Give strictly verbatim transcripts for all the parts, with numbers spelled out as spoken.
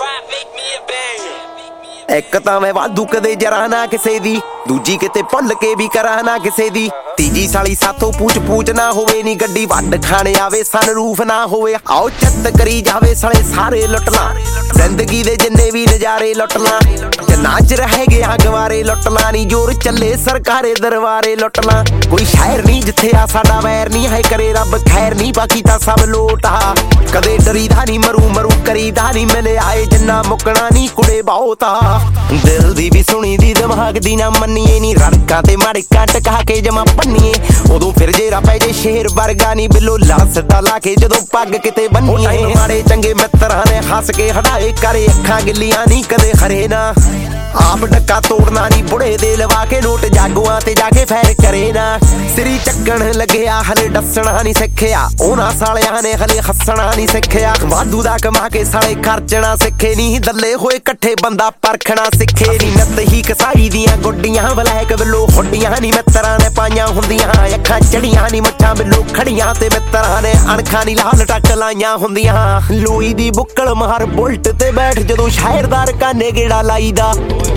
ਇੱਕ ਤਾਂ ਮੈਂ ਵਾਧੂ ਕਦੇ ਜਰਾ ਨਾ ਕਿਸੇ ਦੀ, ਦੂਜੀ ਕਿਤੇ ਭੁੱਲ ਕੇ ਵੀ ਕਰਾਂ ਨਾ ਕਿਸੇ ਦੀ, ਤੀਜੀ ਸਾਲੀ ਸਾਥੋਂ ਪੂਛ ਪੂਛ ਨਾ ਹੋਵੇ ਨੀ ਗੱਡੀ ਵੱਡ ਖਾਣੇ ਆਵੇ ਸਨਰੂਫ ਨਾ ਹੋਵੇ। ਆਓ ਚੱਤ ਕਰੀ ਜਾਵੇ ਸਾਲੇ ਸਾਰੇ ਲੁੱਟ ਲਾਂ, ਜ਼ਿੰਦਗੀ ਦੇ ਜਿੰਨੇ ਵੀ ਨਜ਼ਾਰੇ ਲੁੱਟ ਲਾਂ, ਜਿੰਨਾ ਚ ਰਹਿ ਗਿਆ ਗਵਾਰੇ ਲੁੱਟ ਲਾਂ, ਨੀ ਜੋਰ ਚੱਲੇ ਸਰਕਾਰੇ ਦਰਬਾਰੇ ਲੁੱਟ ਲਾਂ। ਕੋਈ ਸ਼ਹਿਰ ਨਹੀਂ ਜਿੱਥੇ ਆ ਸਾਡਾ ਵੈਰ ਨਹੀਂ ਹੈ, ਕਰੇ ਰੱਬ ਖੈਰ ਨਹੀਂ ਬਾਕੀ ਤਾਂ ਸਭ ਲੋਟ ਆ। ਕਦੇ ਡਰੀਦਾ ਨਹੀਂ ਮਰੂ ਮਰੂ ਕਰੀਦਾ ਨਹੀਂ, ਮਿਲੇ ਆਏ ਜਿੰਨਾ ਮੁੱਕਣਾ ਨਹੀਂ ਕੁੜੇ ਬਹੁਤ ਆ। ਦਿਲ ਦੀ ਵੀ ਸੁਣੀ ਦੀ ਦਿਮਾਗ ਦੀ ਨਾ ਮੰਨੀਏ ਨੀ, ਰੜਕਾਂ ਤੇ ਮੜਕਾਂ ਟਕਾ ਕੇ ਜਮਾ ਪੰਨੀਏ, ਉਦੋਂ ਫਿਰ ਜੇਰਾ ਪੈ ਜੇ ਸ਼ੇਰ ਵਰਗਾ ਨੀ ਬਿੱਲੋ ਲਸਦਾ ਲਾ ਕੇ ਜਦੋਂ ਪੱਗ ਕਿਤੇ ਬੰਨੀਏ। ਮਾੜੇ ਚੰਗੇ ਮਿੱਤਰਾਂ ਨੇ ਹੱਸ ਕੇ ਹਟਾਏ ਕਰੇ ਅੱਖਾਂ ਗਿੱਲੀਆਂ ਨਹੀਂ ਕਦੇ ਖਰੇ ਨਾ, ਆਪ ਡੱਕਾ ਤੋੜਨਾ ਨੀ ਬੁੜੇ ਦੇ ਲਵਾ ਕੇ ਨੋਟ ਜਾਗੂਆਂ ਤੇ ਜਾ ਕੇ ਫੈਰ ਕਰੇ ਨਾ। ਸਿਰੀ ਚੱਕਣ ਲੱਗਿਆ ਹਲੇ ਡੱਸਣਾ ਨੀ ਸਿੱਖਿਆ, ਉਹਨਾਂ ਸਾਲਿਆਂ ਨੇ ਹਲੇ ਹੱਸਣਾ ਨੀ ਸਿੱਖਿਆ, ਵਾਧੂ ਦਾ ਕਮਾ ਕੇ ਸਾਲੇ ਖਰਚਣਾ ਸਿੱਖੇ ਨੀ, ਦੱਲੇ ਹੋਏ ਇਕੱਠੇ ਬੰਦਾ ਪਰਖਣਾ ਸਿੱਖੇ ਨੀ। ਨੱਤ ਹੀ ਕਸਾਈ ਦੀਆਂ ਗੁੱਡੀਆਂ ਬਲੈਕ ਬਿੱਲੋ ਹੁੱਡੀਆਂ ਨੀ ਮਿੱਤਰਾਂ ਨੇ ਪਾਈਆਂ ਹੁੰਦੀਆਂ, ਅੱਖਾਂ ਚੜੀਆਂ ਨੀ ਮੁੱਛਾਂ ਬਿੱਲੋ ਖੜੀਆਂ ਤੇ ਮਿੱਤਰਾਂ ਨੇ ਅਣਖਾਂ ਨੀ ਲਾਲ ਟੱਕ ਲਾਈਆਂ ਹੁੰਦੀਆਂ। ਲੋਈ ਦੀ ਬੁੱਕਲ ਮਾਰ ਬੁਲਟ ਤੇ ਬੈਠ ਜਦੋਂ ਸ਼ਹਿਰਦਾਰ ਕਾਨੇ ਗੇੜਾ ਲਾਈਦਾ,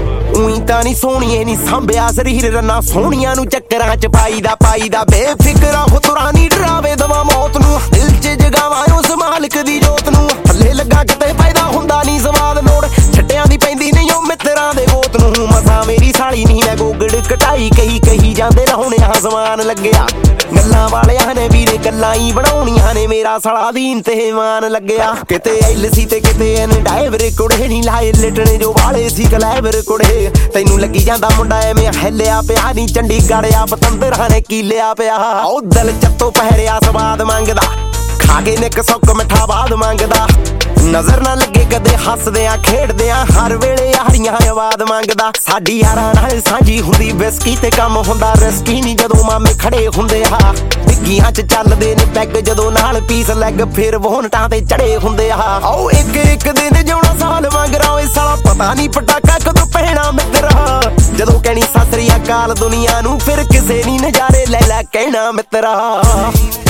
ਉਈ ਤਾਂ ਨੀ ਸੋਹਣੀਏ ਨੀ ਸਾਂਭਿਆ ਸਰੀਰ ਰੰਨਾ ਸੋਹਣੀਆਂ ਨੂੰ ਚੱਕਰਾਂ ਚ ਪਾਈਦਾ ਪਾਈਦਾ। ਬੇਫਿਕਰਾ ਹੋ ਤੁਰਾਂ ਨੀ ਡਰਾਵੇ ਦਵਾ ਮੌਤ ਨੂੰ, ਦਿਲ ਚ ਜਗਾਵਾਂ ਉਸ ਮਾਲਕ ਦੀ ਜੋਤ ਨੂੰ, ਥੱਲੇ ਲੱਗਾ ਕਿਤੇ ਪੈਦਾ ਹੁੰਦਾ ਨੀ ਸਵਾਦ ਲੋੜ, ਛੱਟਿਆਂ ਦੀ ਪੈਂਦੀ ਨਹੀਂ ਉਹ ਮਿੱਤਰਾਂ ਦੇ ਗੋਤ ਨੂੰ। ਮਸਾਂ ਮੇਰੀ ਸਾਲੀ ਨਹੀਂ ਮੈਂ ਗੋਗੜ ਕਟਾਈ ਕਹੀ ਕਹੀ ਜਾਂਦੇ ਰਹੋਣਿਆ ਸਮਾਨ ਲੱਗਿਆ, ਗੱਲਾਂ ਵਾਲਿਆਂ ਨੇ ਵੀਰੇ ਗੱਲਾਂ ਹੀ ਬਣਾਉਣੀਆਂ ਨੇ, ਮੇਰਾ ਸਾਲਾ ਦੀਨ ਤੇ ਮਾਨ ਲੱਗਿਆ। ਕਿਤੇ ਐਲ ਸੀ ਤੇ ਕਿਤੇ ਇਹਨੇ ਡਾਈਵਰ ਕੁੜੇ ਨੀ ਲਾਏ ਲਿਟਣੇ ਜੋ ਵਾਲੇ ਸੀ ਕਲੈਵਰ ਕੁੜੇ, ਤੈਨੂੰ ਲੱਗੀ ਜਾਂਦਾ ਮੁੰਡਾ ਐਵੇਂ ਹਿੱਲਿਆ ਪਿਆ ਨੀ, ਚੰਡੀਗੜ੍ਹ ਆ ਪਤੰਦਰਾਂ ਨੇ ਕੀ ਲਿਆ ਪਿਆ। ਉਹ ਦਿਲ ਚੱਤੋਂ ਪਹਿਰਿਆ ਸਵਾਦ ਮੰਗਦਾ, ਖਾ ਕੇ ਨਿੱਕ ਸੁੱਕ ਮਿੱਠਾ ਬਾਦ ਮੰਗਦਾ, ਨਜ਼ਰ ਨਾ ਲੱਗੇ ਕਦੇ ਹੱਸਦਿਆਂ ਖੇਡਦਿਆਂ ਹਰ ਵੇਲੇ ਯਾਰੀਆਂ ਆਵਾਜ਼ ਮੰਗਦਾ। ਸਾਡੀ ਯਾਰਾਂ ਨਾਲ ਸਾਂਝੀ ਹੁੰਦੀ ਵਿਸਕੀ ਤੇ ਕੰਮ ਹੁੰਦਾ ਰਿਸਕੀ ਨੀ, ਜਦੋਂ ਮਾਮੇ ਖੜੇ ਹੁੰਦੇ ਆ ਡਿੱਗੀਆਂ ਚ ਚੱਲਦੇ ਨੇ ਪੈਗ, ਜਦੋਂ ਨਾਲ ਪੀਸ ਲੈਗ ਫਿਰ ਵੋਨਟਾਂ ਤੇ ਚੜੇ ਹੁੰਦੇ ਆ। ਆਓ ਇੱਕ ਇੱਕ ਦਿਨ ਜਿਉਣਾ ਸਾਲ ਮੰਗਰਾ, ਓਏ ਸਾਲਾ ਪਤਾ ਨੀ ਪਟਾਕਾ ਕਦੋਂ ਪੈਣਾ ਮਿੱਤਰਾ, ਜਦੋਂ ਕਹਿਣੀ ਸਤਿ ਸ੍ਰੀ ਅਕਾਲ ਦੁਨੀਆ ਨੂੰ ਫਿਰ ਕਿਸੇ ਨੀ ਨਜ਼ਾਰੇ ਲੈ ਲੈ ਕਹਿਣਾ ਮਿੱਤਰਾ।